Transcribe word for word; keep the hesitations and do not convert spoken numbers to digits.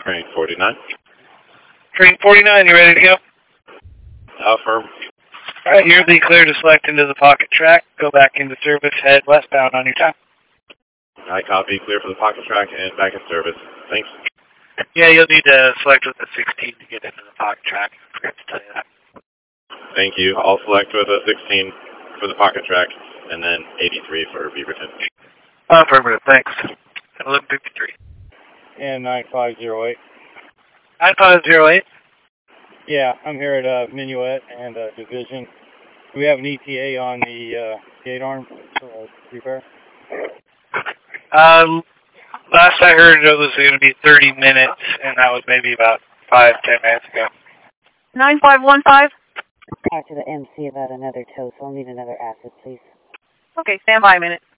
Train forty-nine. Train forty-nine, you ready to go? Affirm. Alright, you'll be clear to select into the pocket track. Go back into service, head westbound on your time. I copy. Clear for the pocket track and back in service. Thanks. Yeah, you'll need to select with the sixteen to get into the pocket track. I forgot to tell you that. Thank you. I'll select with a sixteen for the pocket track and then eighty-three for Beaverton. Affirmative, thanks. eleven fifty-three. And nine five zero eight. nine five zero eight? Yeah, I'm here at uh, Minuet and uh, Division. Do we have an E T A on the uh, gate arm for uh, repair? Um, last I heard it was going to be thirty minutes, and that was maybe about five, ten minutes ago. nine five one five? Talk to the M C about another tow, so I'll need another acid, please. Okay, stand by a minute.